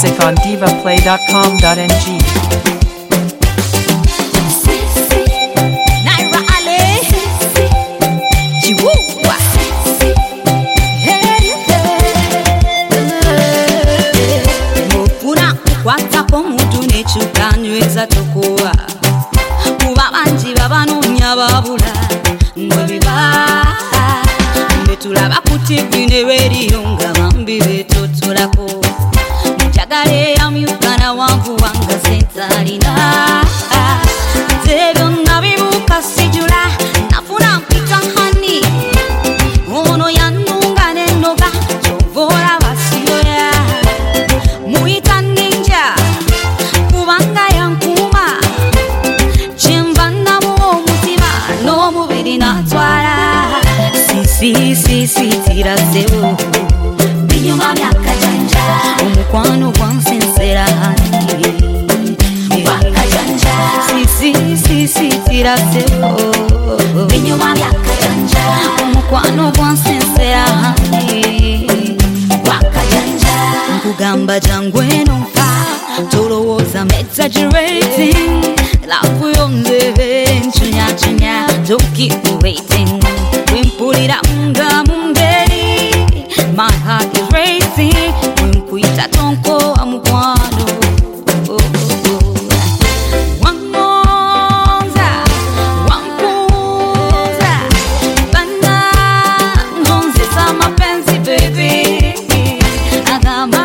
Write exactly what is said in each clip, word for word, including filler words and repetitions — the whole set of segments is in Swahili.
music on diva play dot com dot n g. Chukanyweza tokoa kuba banji babanunya babula mwebiba mbetulaba ku T V ne radio nga bambi betotolako njagale amyukana wangu wanga sentalina zebyo nabibuka sijula nafuna mpika hani ono yanunga nenoga chovola basiyoya muita ninja kubanga yankuma chimbanda mu mutima no mubiri natwala sisi sisi tirasewo binyuma byakajanja omukwano gwansensera hani bakajanja sisi sisi tirasewo binyuma byakajanja omukwano gwansensera hani bakajanja nkugamba jangweno mpa tolowooza I'm exaggerating love yonze chunya chunya don't keep me waiting when put it out nga mungeri my heart is racing when kuita tonko amukwano oh, oh, oh. Wangonza wanguza bana ngonze sa mapenzi baby agama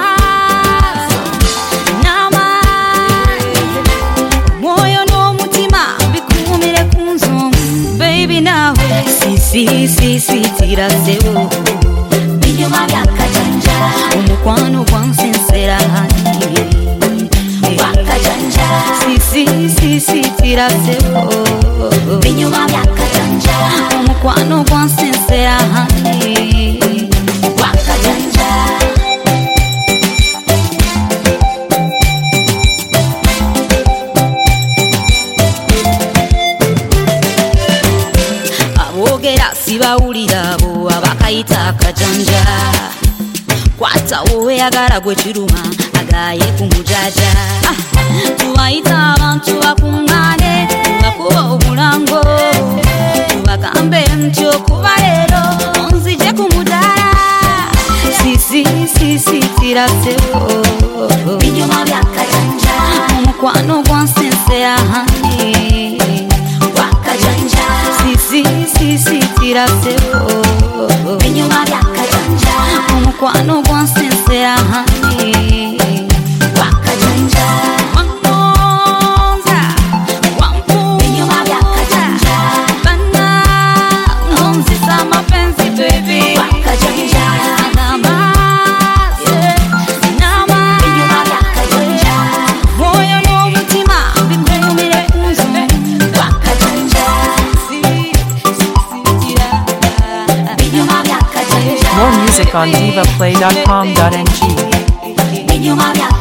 si si si tirasewo binyuma byakajanja omukwano gwansensera hani bakajanja si si si si tirasewo binyuma byakajanja omukwano gwansensera hani bakajanja abogera sibawulira bo abakayita akajanja kwata wowe yagala gwe kiruma agaye kumujaja tubayita abantu bakungane bakuba obulango tubagambe ntyo kuba leero onzije kumudala sisi sisi tirasewo binyuma byakajanja omukwano gwansensera hani wakajanja sisi sisi tirasewo binyuma byakajanja omukwano gwansensera hani wakajanja wangonza wampu binyuma byakajanja bana ngonzisa mapenzi baby wakajanja nama nama binyuma byakajanja moyo n'omutima bikumire kunzo wakajanja More music on diva play dot com dot n g.